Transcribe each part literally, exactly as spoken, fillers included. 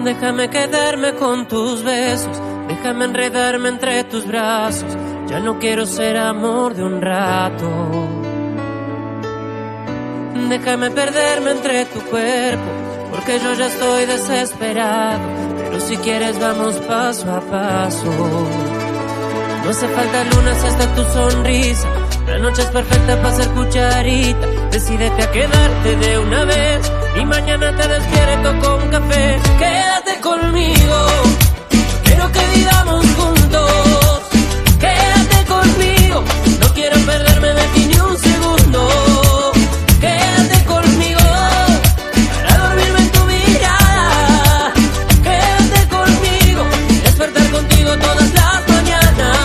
Déjame quedarme con tus besos, déjame enredarme entre tus brazos. Ya no quiero ser amor de un rato. Déjame perderme entre tu cuerpo, porque yo ya estoy desesperado. Pero si quieres vamos paso a paso. No hace falta luna si está tu sonrisa. La noche es perfecta para ser cucharita. Decídete a quedarte de una vez y mañana te despierto con café. Quédate conmigo, quiero que vivamos juntos. Quédate conmigo, no quiero perderme de ti ni un segundo. Quédate conmigo, para dormirme en tu mirada. Quédate conmigo, despertar contigo todas las mañanas.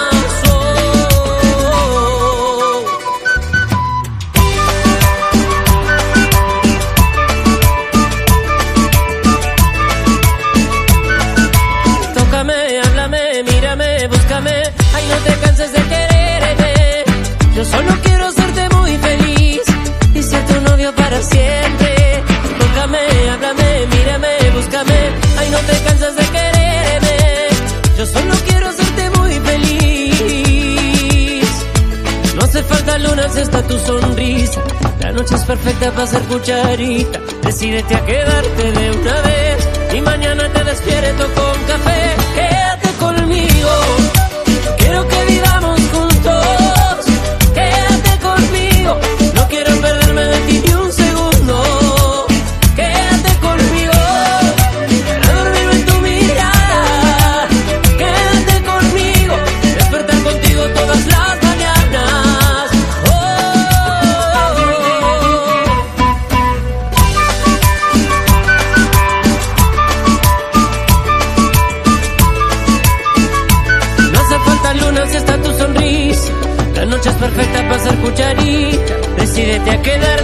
Ay, no te canses de quererme. Yo solo quiero hacerte muy feliz y ser tu novio para siempre. Tócame, háblame, mírame, búscame. Ay, no te cansas de quererme. Yo solo quiero hacerte muy feliz. No hace falta luna si está tu sonrisa. La noche es perfecta para ser cucharita. Decídete a quedarte de una vez y mañana te despierto con café. Quédate conmigo, quiero que vivamos juntos. Quédate conmigo, no quiero perderme de ti ni un segundo. Quédate conmigo, para dormirme en tu mirada. Quédate conmigo, despertar contigo todas las mañanas. Oh, oh, no hace falta luna si está tu sonrisa. La noche es perfecta para ser cucharita. Decídete a quedar